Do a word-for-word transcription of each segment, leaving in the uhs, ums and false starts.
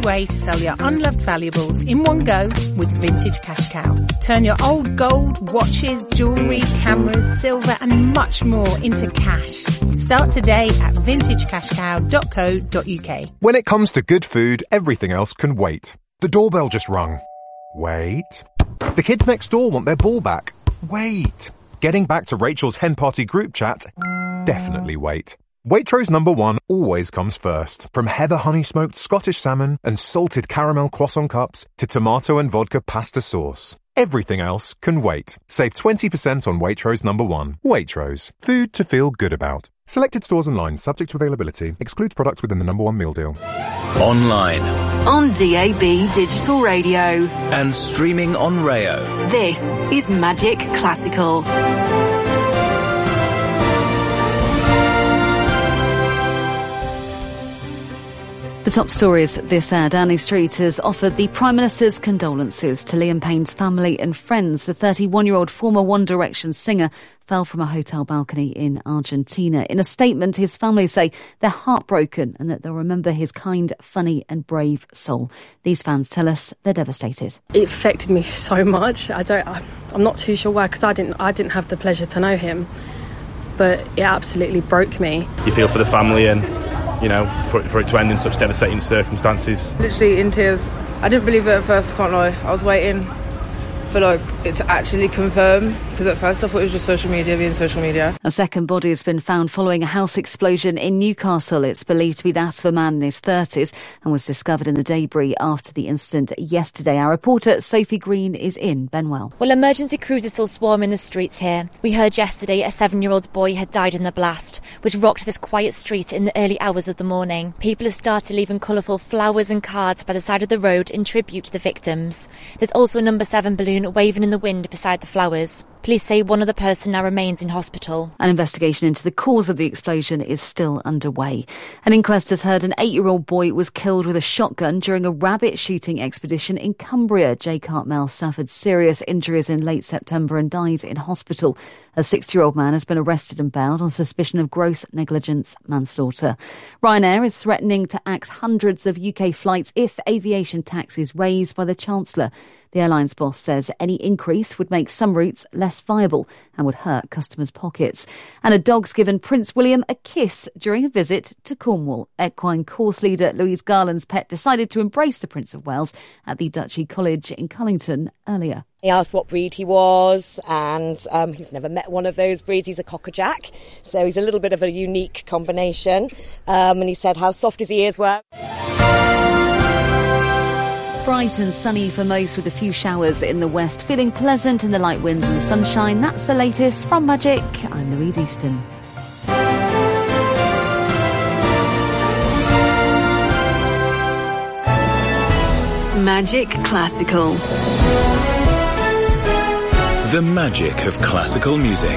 way to sell your unloved valuables in one go with Vintage Cash Cow. Turn your old gold, watches, jewellery, cameras, silver and much more into cash. Start today at vintage cash cow dot co dot uk. When it comes to good food, everything else can wait. The doorbell just rung. Wait. The kids next door want their ball back. Wait. Getting back to Rachel's hen party group chat? Definitely wait. Waitrose number one always comes first. From heather honey smoked Scottish salmon and salted caramel croissant cups to tomato and vodka pasta sauce. Everything else can wait. Save twenty percent on Waitrose number one. Waitrose. Food to feel good about. Selected stores and lines subject to availability. Excludes products within the number one meal deal. Online. On D A B Digital Radio. And streaming on Rayo. This is Magic Classical. The top stories this hour. Downing Street has offered the Prime Minister's condolences to Liam Payne's family and friends. The thirty-one-year-old former One Direction singer fell from a hotel balcony in Argentina. In a statement, his family say they're heartbroken and that they'll remember his kind, funny and brave soul. These fans tell us they're devastated. It affected me so much. I don't, I, I'm not too sure why, because I didn't, I didn't have the pleasure to know him. But it absolutely broke me. You feel for the family and, you know, for, for it to end in such devastating circumstances. Literally in tears. I didn't believe it at first, I can't lie. I was waiting for like it to actually confirm, because at first I thought it was just social media being social media. A second body has been found following a house explosion in Newcastle. It's believed to be that of a man in his thirties and was discovered in the debris after the incident yesterday. Our reporter Sophie Green is in Benwell. Well, emergency crews are still swarming the streets here. We heard yesterday a seven-year-old boy had died in the blast, which rocked this quiet street in the early hours of the morning. People have started leaving colourful flowers and cards by the side of the road in tribute to the victims. There's also a number seven balloon waving in the wind beside the flowers. Police say one other person now remains in hospital. An investigation into the cause of the explosion is still underway. An inquest has heard an eight-year-old boy was killed with a shotgun during a rabbit shooting expedition in Cumbria. Jay Cartmel suffered serious injuries in late September and died in hospital. A sixty-year-old man has been arrested and bailed on suspicion of gross negligence manslaughter. Ryanair is threatening to axe hundreds of U K flights if aviation tax is raised by the Chancellor. The airline's boss says any increase would make some routes less viable and would hurt customers' pockets. And a dog's given Prince William a kiss during a visit to Cornwall. Equine course leader Louise Garland's pet decided to embrace the Prince of Wales at the Duchy College in Cullington earlier. He asked what breed he was, and um, he's never met one of those breeds. He's a Cocker-Jack, so he's a little bit of a unique combination. Um, and he said how soft his ears were. Bright and sunny for most with a few showers in the west. Feeling pleasant in the light winds and the sunshine. That's the latest from Magic. I'm Louise Easton. Magic Classical. The magic of classical music.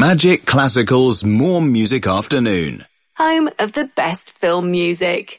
Magic Classical's More Music Afternoon. Home of the best film music.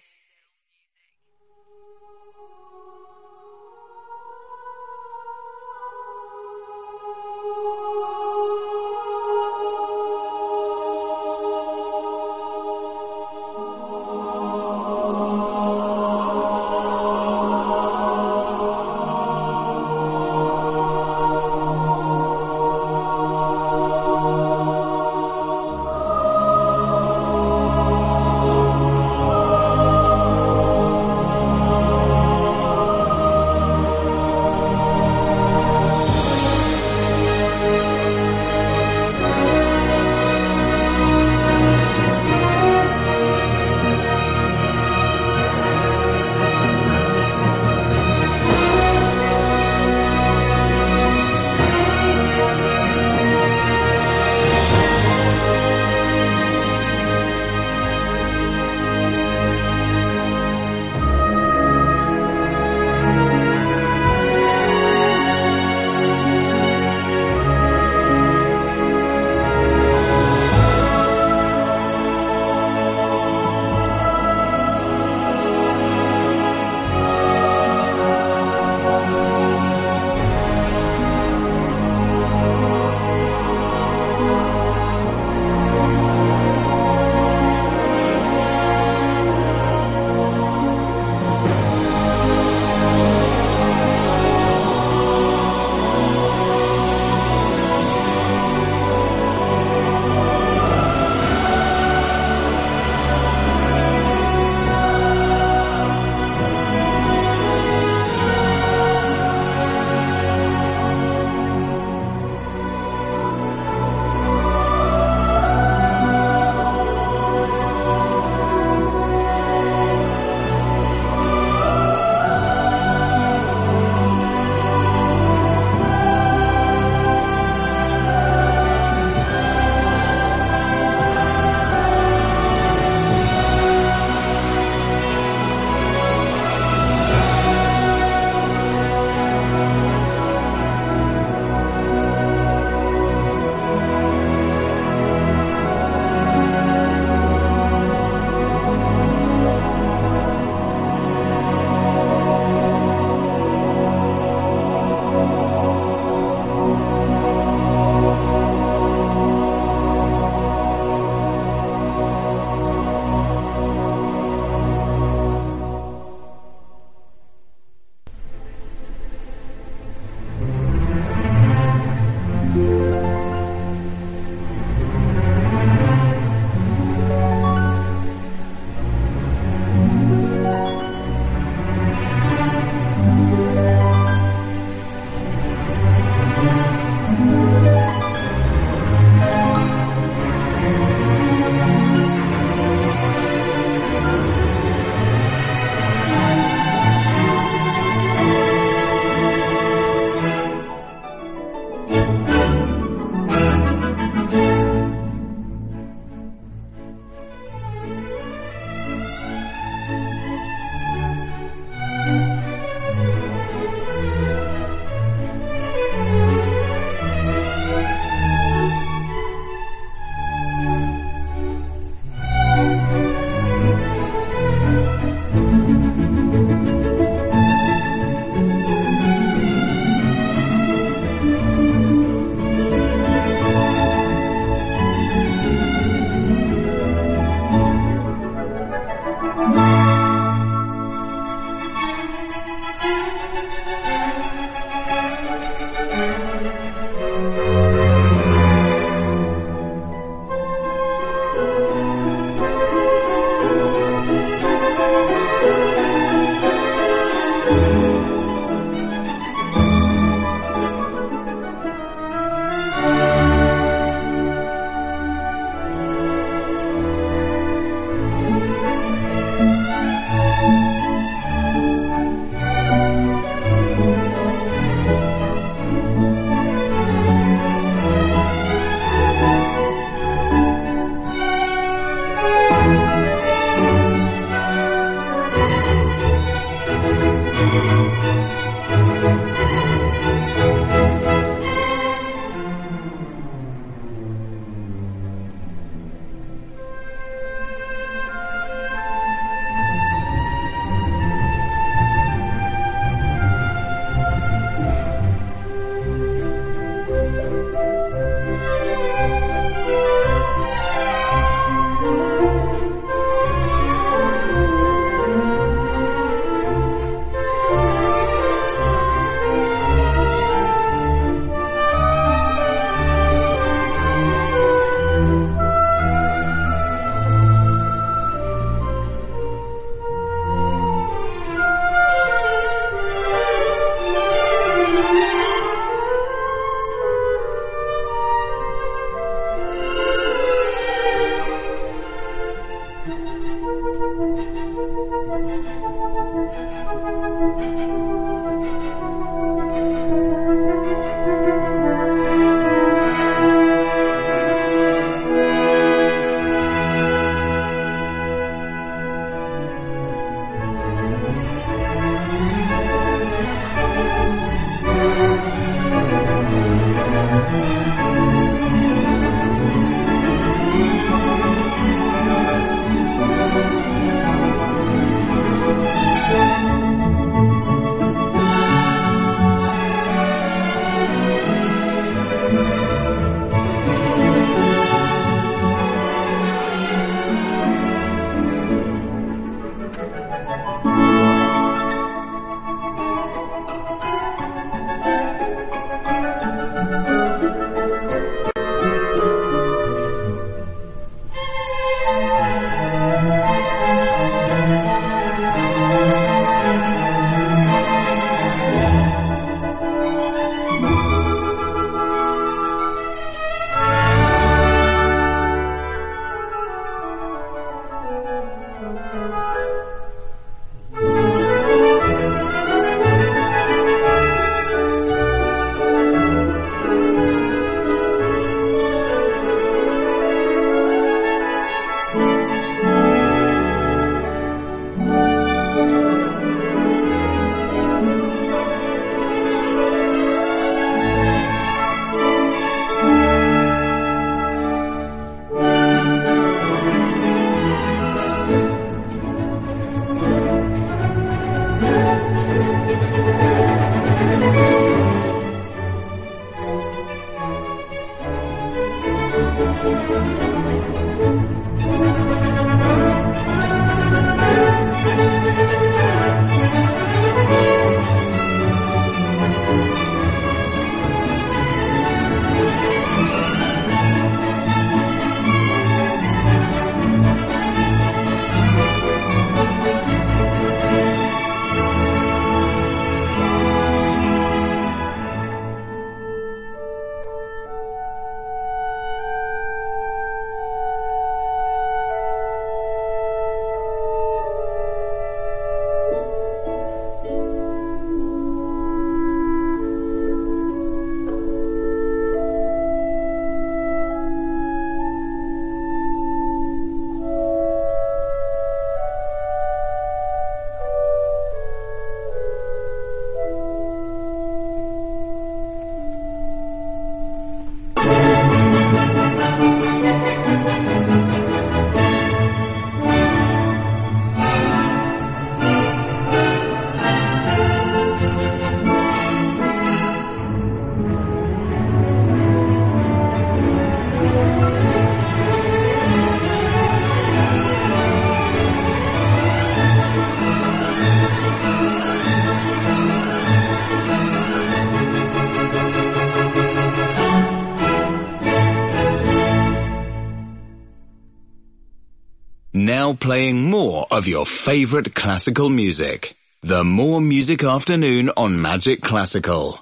Now playing more of your favourite classical music. The More Music Afternoon on Magic Classical.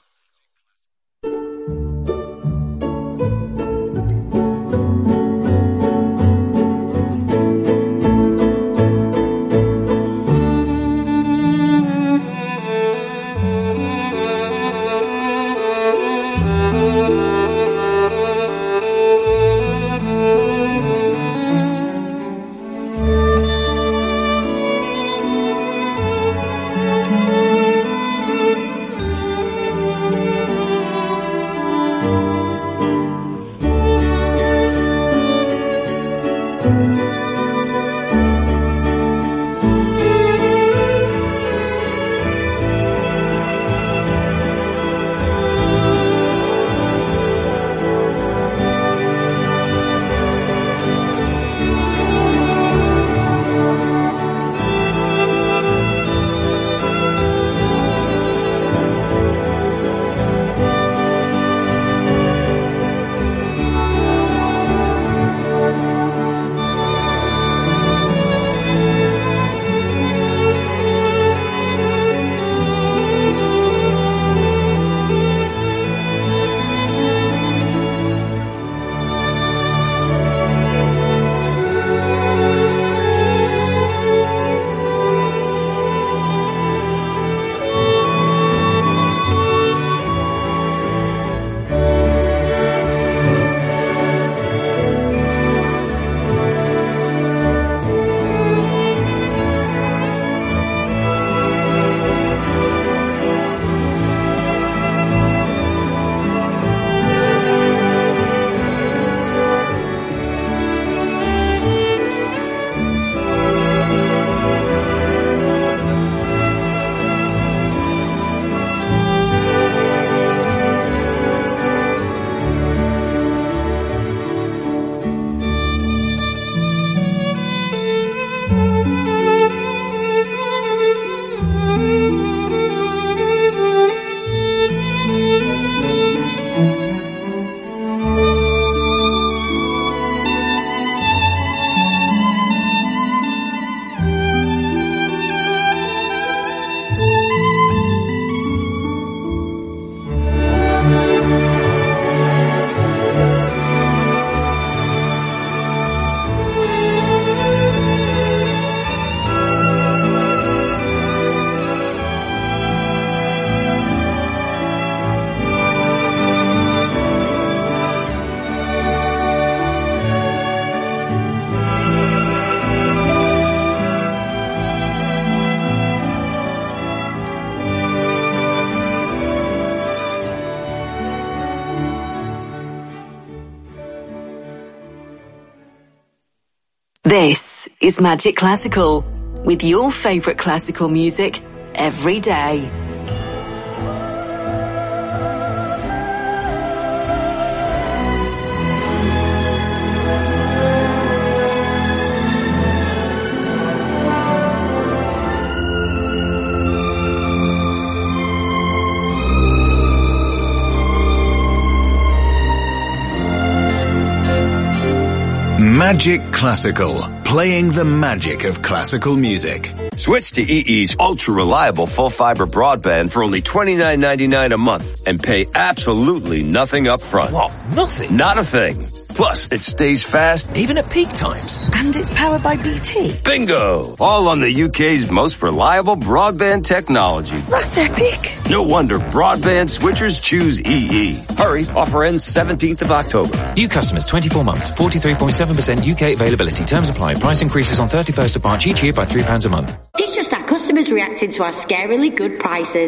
This is Magic Classical, with your favourite classical music every day. Magic Classical, playing the magic of classical music. Switch to E E's ultra-reliable full-fiber broadband for only twenty-nine ninety-nine a month and pay absolutely nothing up front. What? Nothing? Not a thing. Plus, it stays fast even at peak times. And it's powered by B T. Bingo! All on the U K's most reliable broadband technology. That's epic. No wonder broadband switchers choose E E. Hurry, offer ends seventeenth of October. New customers, twenty-four months, forty-three point seven percent U K availability. Terms apply. Price increases on thirty-first of March each year by three pounds a month. It's just our customers reacting to our scarily good prices.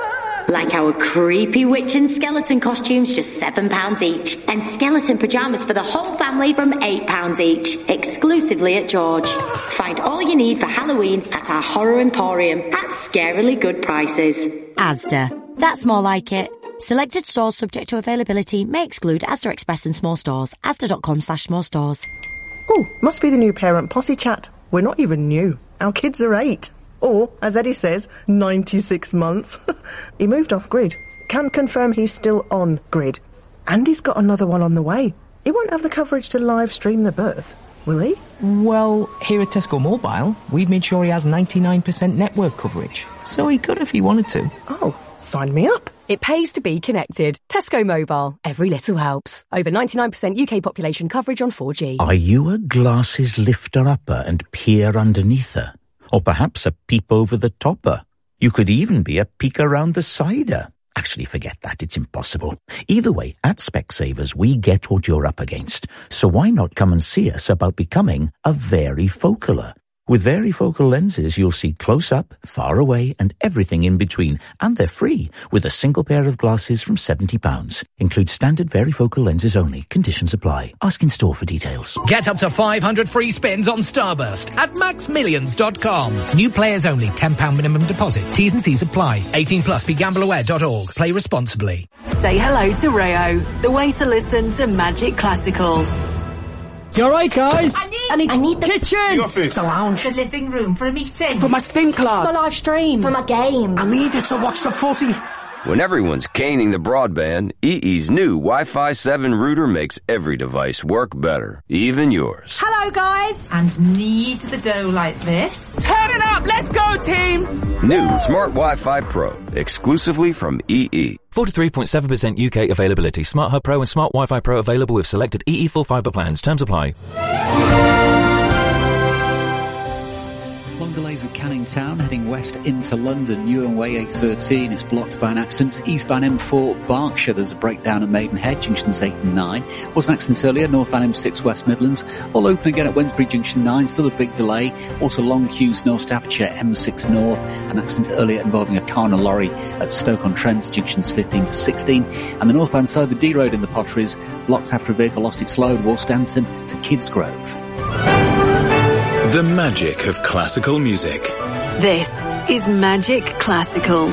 Like our creepy witch and skeleton costumes, just seven pounds each. And skeleton pyjamas for the whole family from eight pounds each. Exclusively at George. Find all you need for Halloween at our Horror Emporium at scarily good prices. Asda. That's more like it. Selected stores subject to availability may exclude Asda Express and small stores. Asda.com slash small stores. Oh, must be the new parent posse chat. We're not even new. Our kids are eight. Or, as Eddie says, ninety-six months. He moved off grid. Can confirm he's still on grid. And he's got another one on the way. He won't have the coverage to live stream the birth, will he? Well, here at Tesco Mobile, we've made sure he has ninety-nine percent network coverage. So he could if he wanted to. Oh, sign me up. It pays to be connected. Tesco Mobile. Every little helps. Over ninety-nine percent U K population coverage on four G. Are you a glasses lifter-upper and peer underneath her? Or perhaps a peep over the topper. You could even be a peek around the cider. Actually, forget that. It's impossible. Either way, at Specsavers, we get what you're up against. So why not come and see us about becoming a varifocaler? With varifocal lenses, you'll see close up, far away, and everything in between. And they're free, with a single pair of glasses from seventy pounds. Include standard varifocal lenses only. Conditions apply. Ask in store for details. Get up to five hundred free spins on Starburst at max millions dot com. New players only. ten pounds minimum deposit. T's and C's apply. eighteen plus. Be gamble aware dot org. Play responsibly. Say hello to Rayo, the way to listen to Magic Classical. You alright, guys? I need, I need, I need the kitchen, the office, the lounge, the living room for a meeting, for my spin class, for my live stream, for my game. I need it to watch the footy. When everyone's caning the broadband, E E's new Wi-Fi seven router makes every device work better, even yours. Hello, guys. And knead the dough like this. Turn it up, let's go, team. New Smart Wi-Fi Pro, exclusively from E E. forty-three point seven percent U K availability. Smart Hub Pro and Smart Wi-Fi Pro available with selected E E full fibre plans. Terms apply. Long delays at Canning Town, heading west into London. Ewan Way A thirteen is blocked by an accident. Eastbound M four Berkshire, there's a breakdown at Maidenhead, junctions eight and nine. Was an accident earlier, northbound M six West Midlands. All open again at Wednesbury junction nine, still a big delay. Also long queues North Staffordshire, M six North. An accident earlier involving a car and a lorry at Stoke-on-Trent, junctions fifteen to sixteen. And the northbound side of the D Road in the Potteries, blocked after a vehicle lost its load, Warstanton to Kidsgrove. The magic of classical music. This is Magic Classical.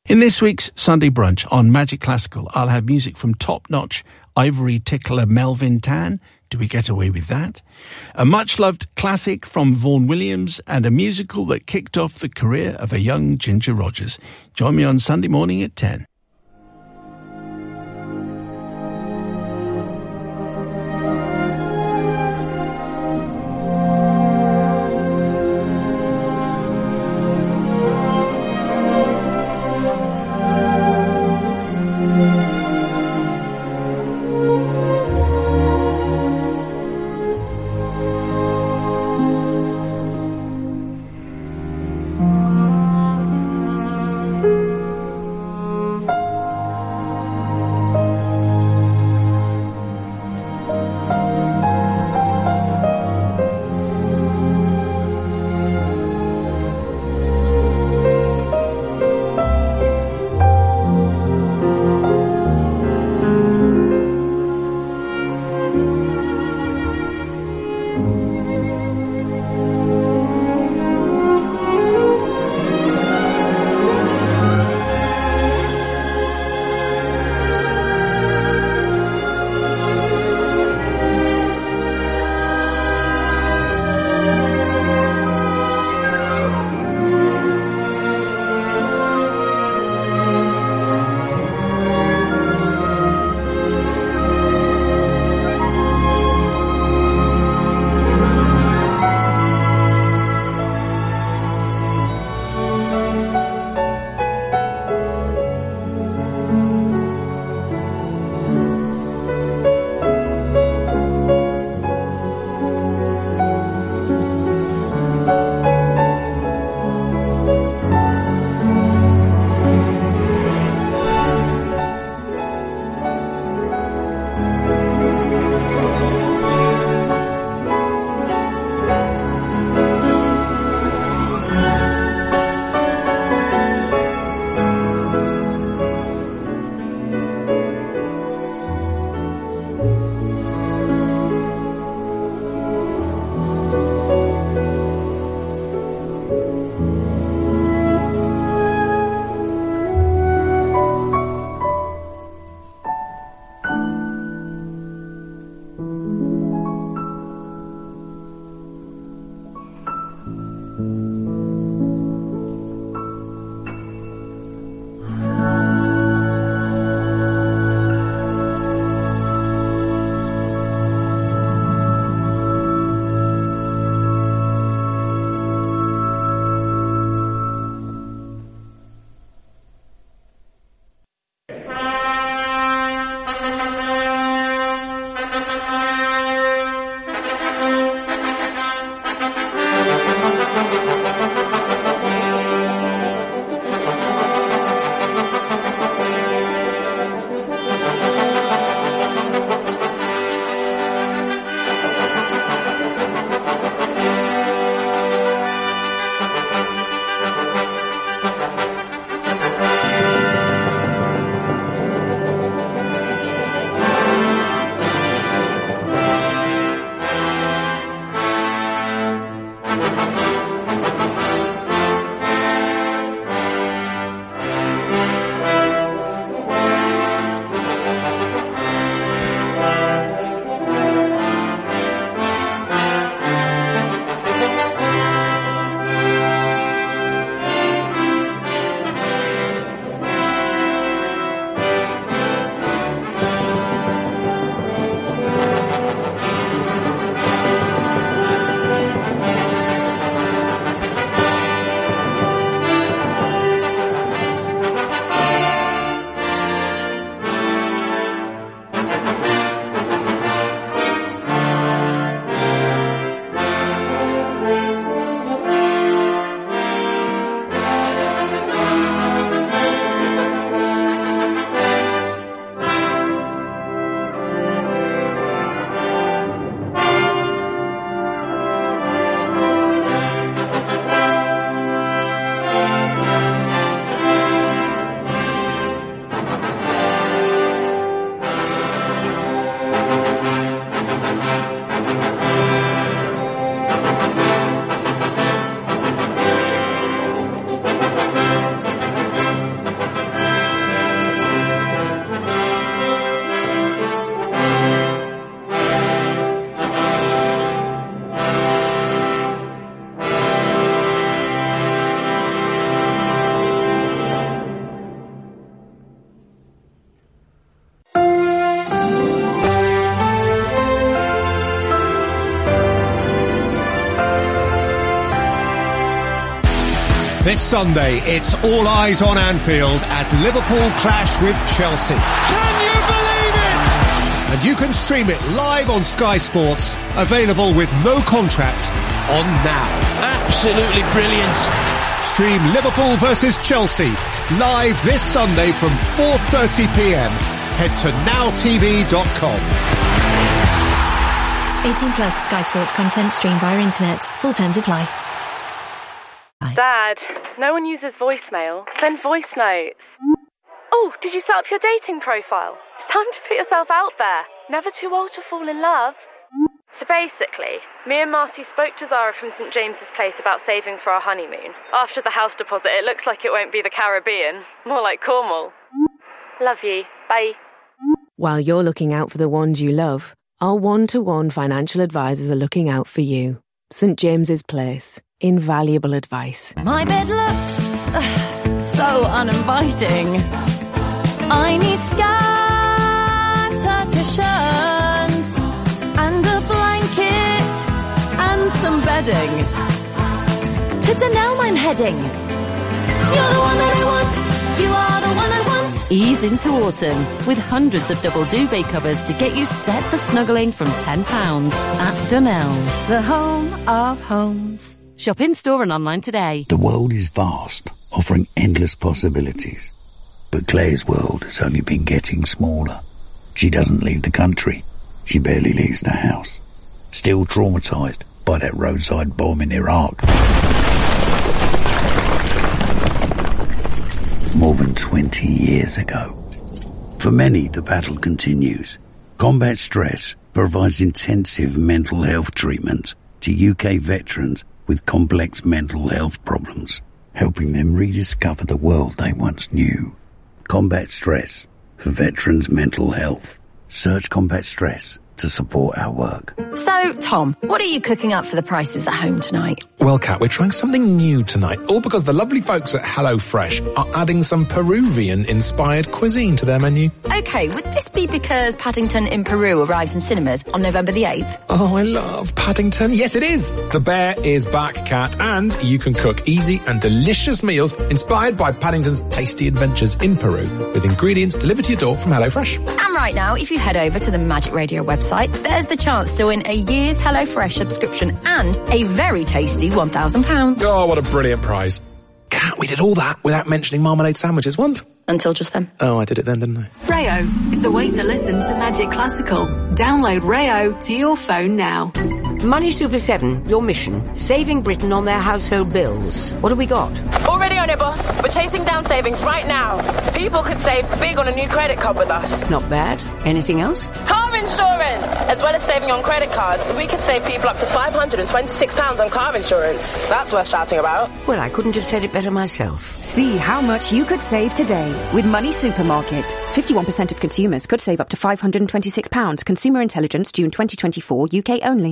In this week's Sunday Brunch on Magic Classical, I'll have music from top-notch ivory tickler Melvin Tan. Do we get away with that? A much-loved classic from Vaughan Williams and a musical that kicked off the career of a young Ginger Rogers. Join me on Sunday morning at ten. This Sunday, it's all eyes on Anfield as Liverpool clash with Chelsea. Can you believe it? And you can stream it live on Sky Sports, available with no contract on Now. Absolutely brilliant. Stream Liverpool versus Chelsea live this Sunday from four thirty p m. Head to now t v dot com. eighteen plus Sky Sports content streamed via internet. Full terms apply. Dad, no one uses voicemail. Send voice notes. Oh, did you set up your dating profile? It's time to put yourself out there. Never too old to fall in love. So basically, me and Marcy spoke to Zara from St James's Place about saving for our honeymoon. After the house deposit, it looks like it won't be the Caribbean. More like Cornwall. Love you. Bye. While you're looking out for the ones you love, our one-to-one financial advisors are looking out for you. St James's Place. Invaluable advice. My bed looks uh, so uninviting. I need scatter cushions and a blanket and some bedding. To Dunelm I'm heading. You're the one that I want. You are the one I want. Ease into autumn with hundreds of double duvet covers to get you set for snuggling from ten pounds at Dunelm, the home of homes. Shop in store and online today. The world is vast, offering endless possibilities. But Claire's world has only been getting smaller. She doesn't leave the country. She barely leaves the house. Still traumatised by that roadside bomb in Iraq. More than twenty years ago. For many, the battle continues. Combat Stress provides intensive mental health treatment to U K veterans with complex mental health problems, helping them rediscover the world they once knew. Combat Stress for veterans' mental health. Search Combat Stress to support our work. So, Tom, what are you cooking up for the prices at home tonight? Well, Kat, we're trying something new tonight, all because the lovely folks at HelloFresh are adding some Peruvian-inspired cuisine to their menu. Okay, would this be because Paddington in Peru arrives in cinemas on November the eighth? Oh, I love Paddington. Yes, it is. The bear is back, Kat, and you can cook easy and delicious meals inspired by Paddington's tasty adventures in Peru with ingredients delivered to your door from HelloFresh. And right now, if you head over to the Magic Radio website, there's the chance to win a year's HelloFresh subscription and a very tasty one thousand pounds. Oh, what a brilliant prize. Kat, we did all that without mentioning marmalade sandwiches once. Until just then. Oh, I did it then, didn't I? Rayo is the way to listen to Magic Classical. Download Rayo to your phone now. Money Super seven, your mission, saving Britain on their household bills. What have we got? Already on it, boss. We're chasing down savings right now. People could save big on a new credit card with us. Not bad. Anything else? Car insurance! As well as saving on credit cards, we could save people up to five hundred twenty-six pounds on car insurance. That's worth shouting about. Well, I couldn't have said it better myself. See how much you could save today with Money Supermarket. fifty-one percent of consumers could save up to five hundred twenty-six pounds. Consumer Intelligence, June twenty twenty-four, U K only.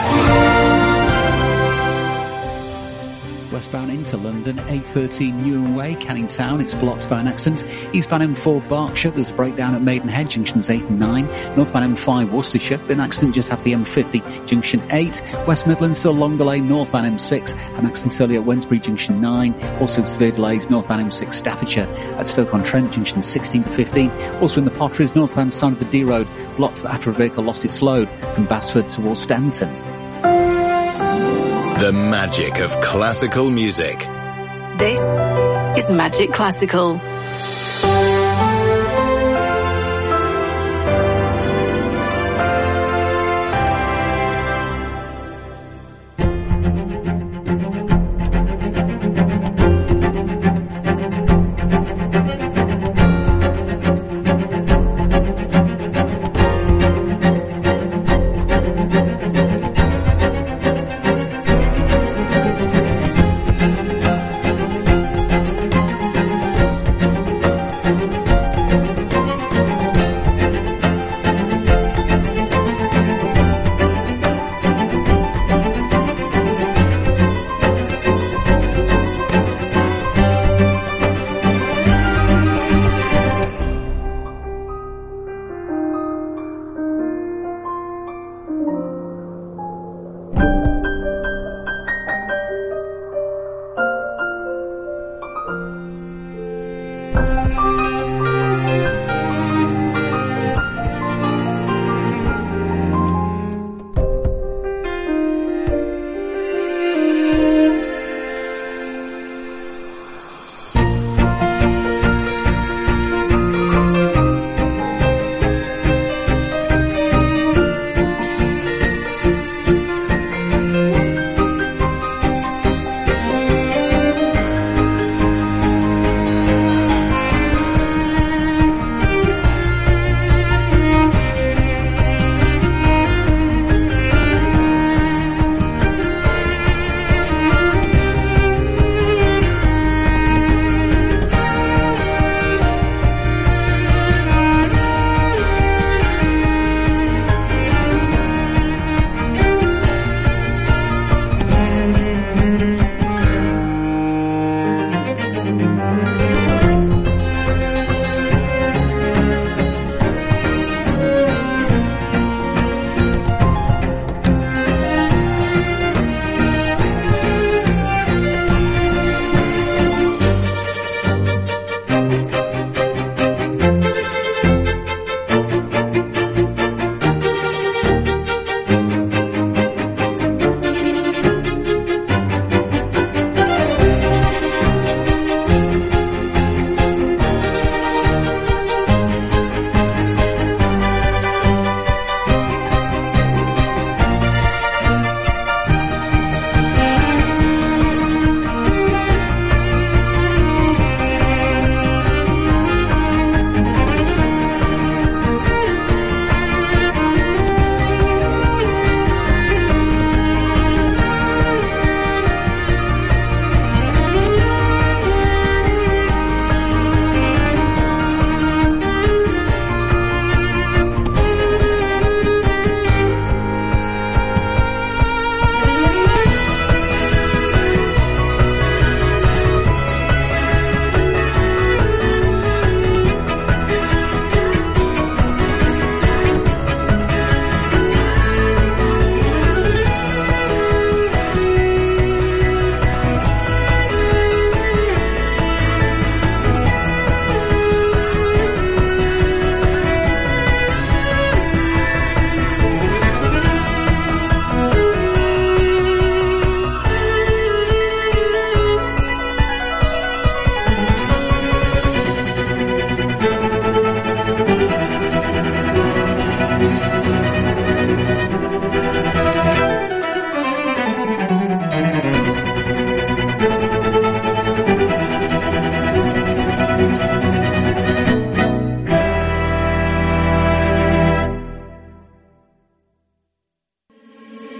Westbound into London, A thirteen Newham Way, Canning Town, it's blocked by an accident. Eastbound M four Berkshire, there's a breakdown at Maidenhead, junctions eight and nine. Northbound M five Worcestershire, an accident just after the M fifty, junction eight. West Midlands, still long delay, northbound M six, an accident earlier at Wednesbury, junction nine. Also severe delays, northbound M six Staffordshire, at Stoke-on-Trent, junction sixteen to fifteen. Also in the Potteries, northbound side of the D Road, blocked after a vehicle lost its load from Basford towards Stanton. The magic of classical music. This is Magic Classical.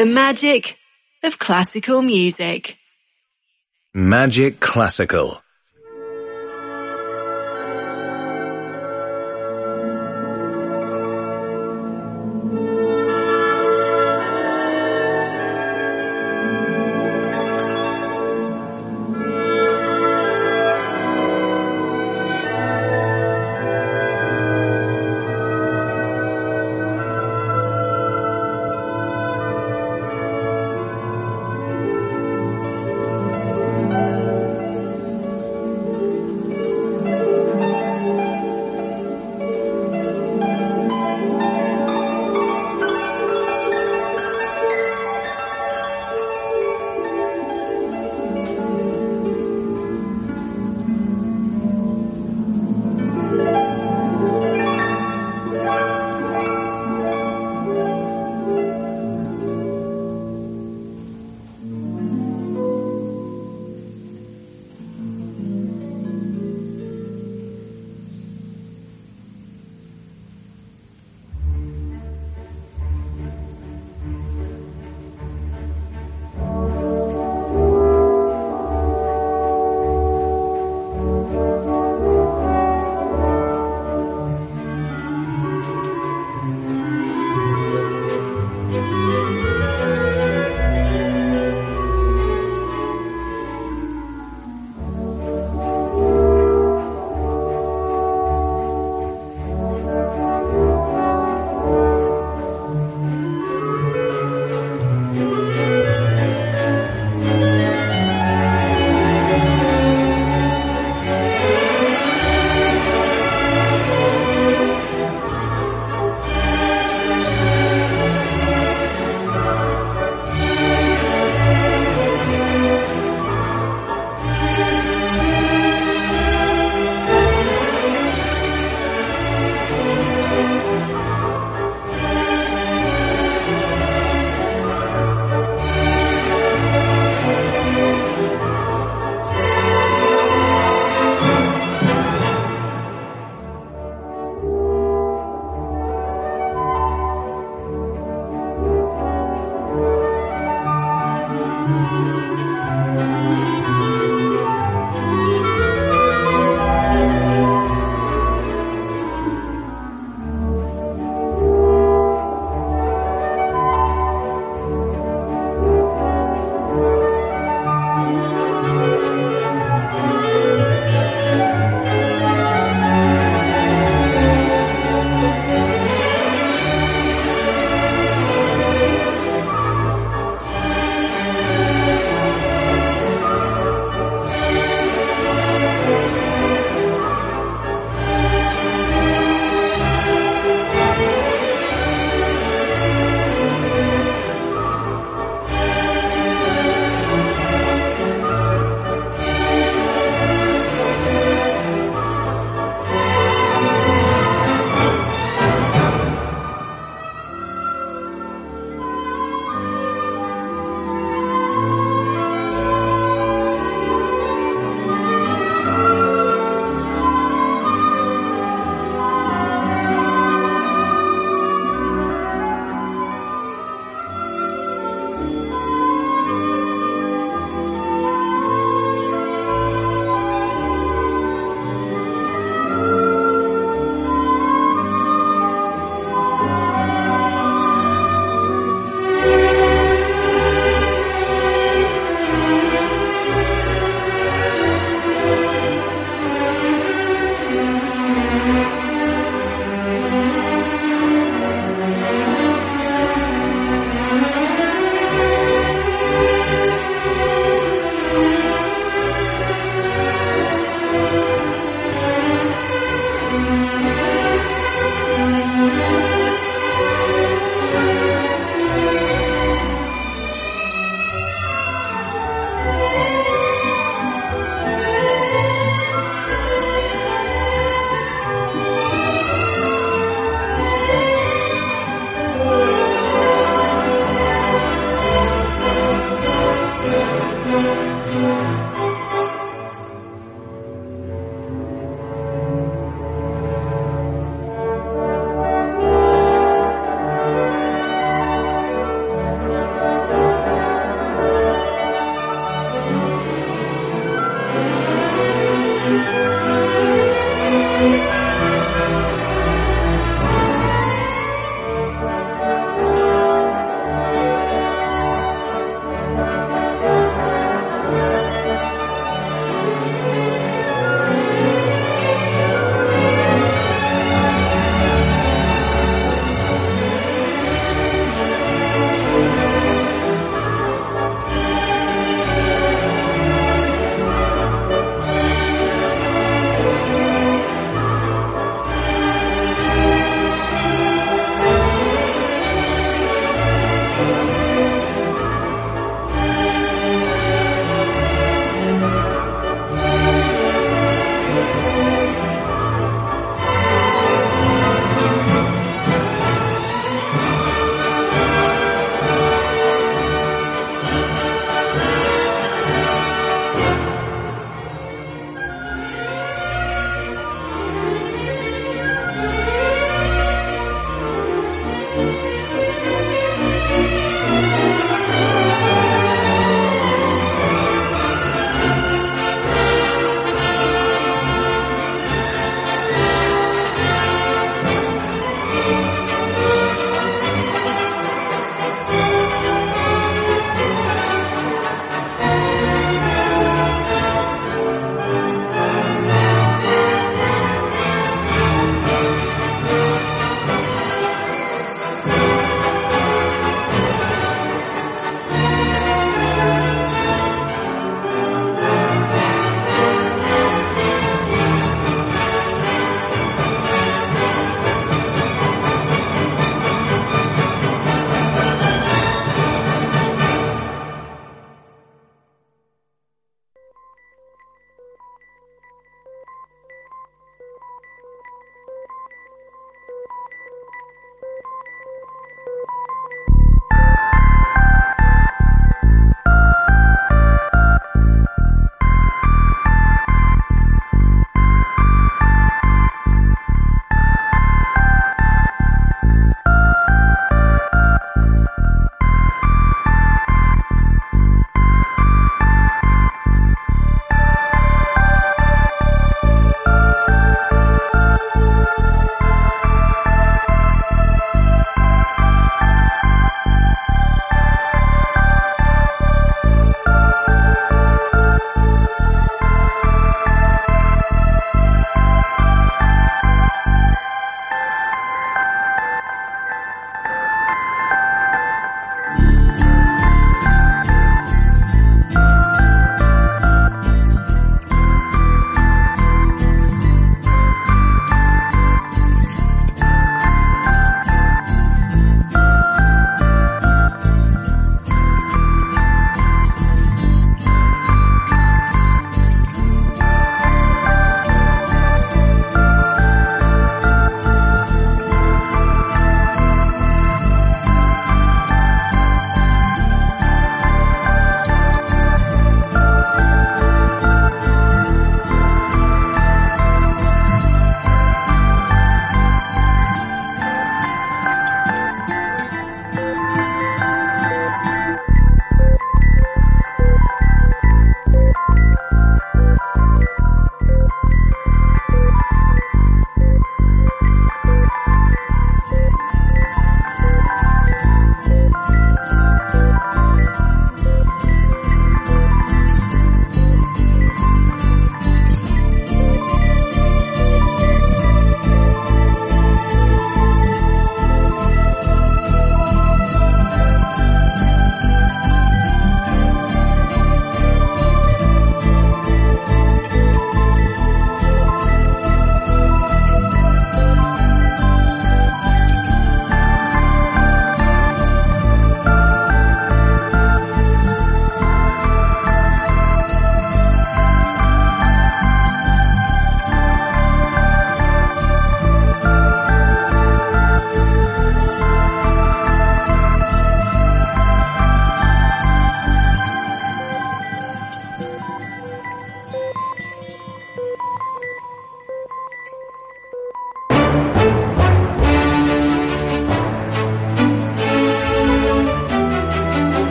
The magic of classical music. Magic Classical.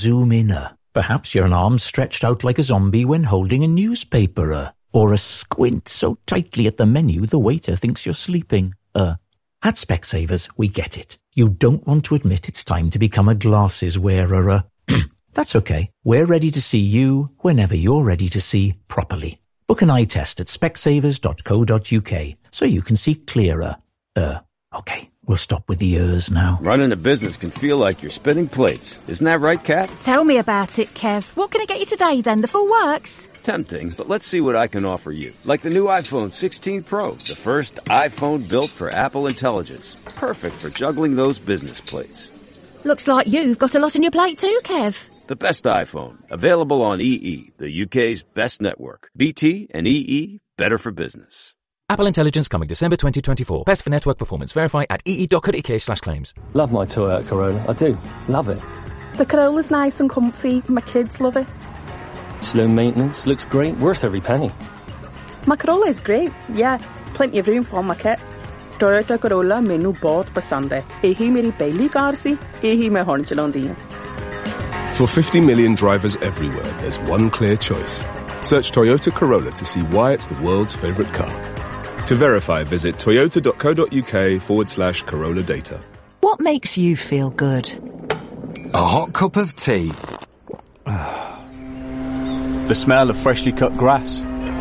zoom in-er. Perhaps you're an arm stretched out like a zombie when holding a newspaper-er. Or a squint so tightly at the menu the waiter thinks you're sleeping. Uh, at Specsavers, we get it. You don't want to admit it's time to become a glasses wearer. Uh, that's okay. We're ready to see you whenever you're ready to see properly. Book an eye test at specsavers dot co dot uk so you can see clearer. Uh, okay, we'll stop with the ers now. Running a business can feel like you're spinning plates. Isn't that right, Kat? Tell me about it, Kev. What can I get you today, then? The full works? Tempting, but let's see what I can offer you. Like the new iPhone sixteen Pro, the first iPhone built for Apple Intelligence. Perfect for juggling those business plates. Looks like you've got a lot on your plate too, Kev. The best iPhone, available on E E, the U K's best network. B T and E E, better for business. Apple Intelligence coming December twenty twenty-four. Best for network performance. Verify at ee dot co dot uk slash claims. Love my Toyota Corolla. I do. Love it. The Corolla's nice and comfy. My kids love it. Slow maintenance. Looks great. Worth every penny. My Corolla is great. Yeah. Plenty of room for my kit. Toyota Corolla मैनू बहुत पसंद है. यही मेरी पहली car सी. यही मैं हुण चलाउंदी हां. For fifty million drivers everywhere, there's one clear choice. Search Toyota Corolla to see why it's the world's favourite car. To verify, visit toyota dot co dot uk forward slash Corolla data. What makes you feel good? A hot cup of tea. The smell of freshly cut grass.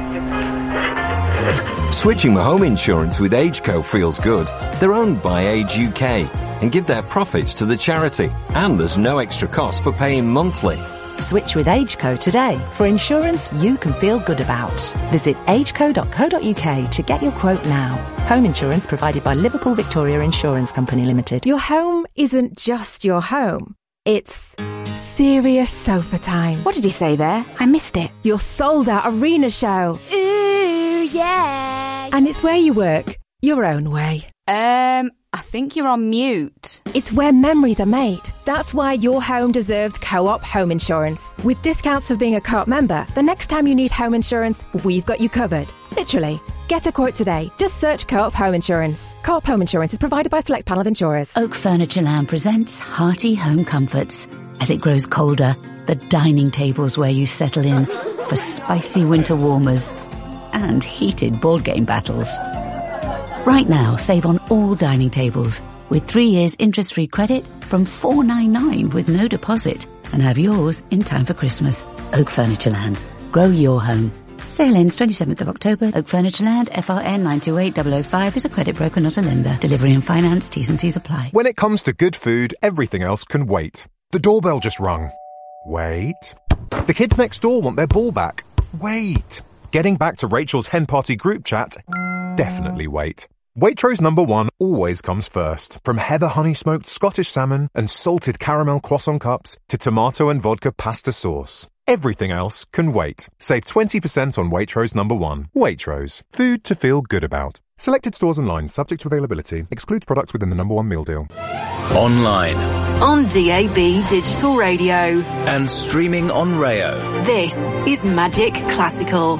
Switching my home insurance with AgeCo feels good. They're owned by Age U K and give their profits to the charity. And there's no extra cost for paying monthly. Switch with AgeCo today for insurance you can feel good about. Visit ageco dot co dot uk to get your quote now. Home insurance provided by Liverpool Victoria Insurance Company Limited. Your home isn't just your home. It's serious sofa time. What did he say there? I missed it. Your sold-out arena show. Ooh, yeah. And it's where you work, your own way. Um... I think you're on mute. It's where memories are made. That's why your home deserves Co-op Home Insurance. With discounts for being a Co-op member, the next time you need home insurance, we've got you covered. Literally. Get a quote today. Just search Co-op Home Insurance. Co-op Home Insurance is provided by a select panel of insurers. Oak Furnitureland presents Hearty Home Comforts. As it grows colder, the dining tables where you settle in for spicy winter warmers and heated board game battles. Right now, save on all dining tables with three years interest-free credit from four ninety-nine with no deposit and have yours in time for Christmas. Oak Furnitureland. Grow your home. Sale ends twenty-seventh of October. Oak Furnitureland, F R N nine two eight zero zero five is a credit broker, not a lender. Delivery and finance, T's and C's apply. When it comes to good food, everything else can wait. The doorbell just rung. Wait. The kids next door want their ball back. Wait. Getting back to Rachel's hen party group chat. Definitely wait. Waitrose number one always comes first. From heather honey smoked Scottish salmon and salted caramel croissant cups to tomato and vodka pasta sauce. Everything else can wait. Save twenty percent on Waitrose number one. Waitrose. Food to feel good about. Selected stores and lines subject to availability. Excludes products within the number one meal deal. Online. On D A B Digital Radio. And streaming on Rayo. This is Magic Classical.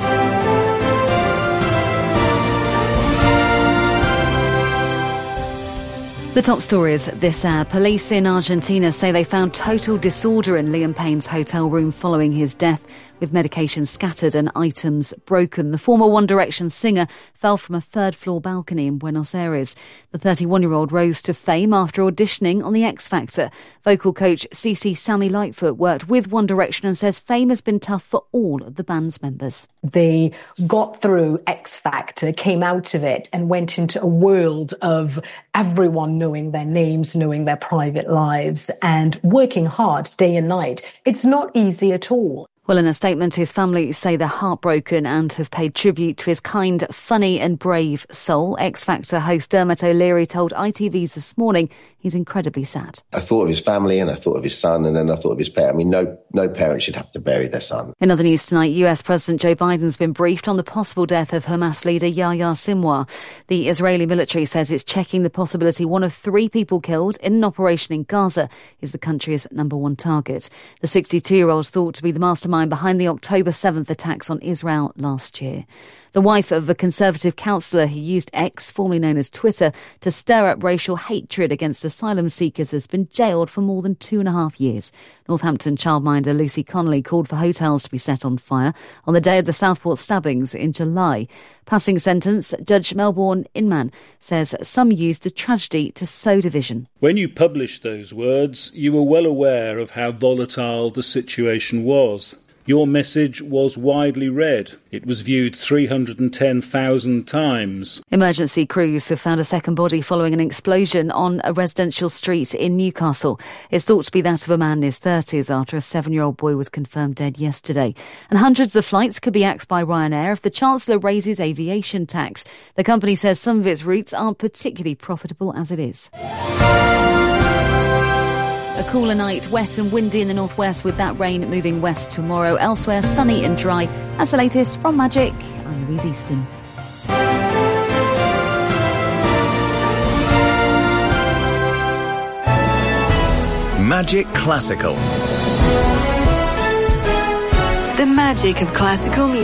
The top stories this hour. Police in Argentina say they found total disorder in Liam Payne's hotel room following his death, with medication scattered and items broken. The former One Direction singer fell from a third-floor balcony in Buenos Aires. The thirty-one-year-old rose to fame after auditioning on The X Factor. Vocal coach CeCe Sammy Lightfoot worked with One Direction and says fame has been tough for all of the band's members. They got through X Factor, came out of it and went into a world of everyone knowing their names, knowing their private lives and working hard day and night. It's not easy at all. Well, in a statement, his family say they're heartbroken and have paid tribute to his kind, funny and brave soul. X Factor host Dermot O'Leary told I T V's This Morning he's incredibly sad. I thought of his family and I thought of his son and then I thought of his parent. I mean, no, no parent should have to bury their son. In other news tonight, U S President Joe Biden's been briefed on the possible death of Hamas leader Yahya Sinwar. The Israeli military says it's checking the possibility one of three people killed in an operation in Gaza is the country's number one target. The sixty-two-year-old thought to be the mastermind behind the October seventh attacks on Israel last year. The wife of a Conservative councillor who used X, formerly known as Twitter, to stir up racial hatred against asylum seekers has been jailed for more than two and a half years. Northampton childminder Lucy Connolly called for hotels to be set on fire on the day of the Southport stabbings in July. Passing sentence, Judge Melbourne Inman says some used the tragedy to sow division. When you published those words, you were well aware of how volatile the situation was. Your message was widely read. It was viewed three hundred ten thousand times. Emergency crews have found a second body following an explosion on a residential street in Newcastle. It's thought to be that of a man in his thirties after a seven-year-old boy was confirmed dead yesterday. And hundreds of flights could be axed by Ryanair if the Chancellor raises aviation tax. The company says some of its routes aren't particularly profitable as it is. A cooler night, wet and windy in the northwest with that rain moving west tomorrow. Elsewhere, sunny and dry. That's the latest from Magic. I'm Louise Easton. Magic Classical. The magic of classical music.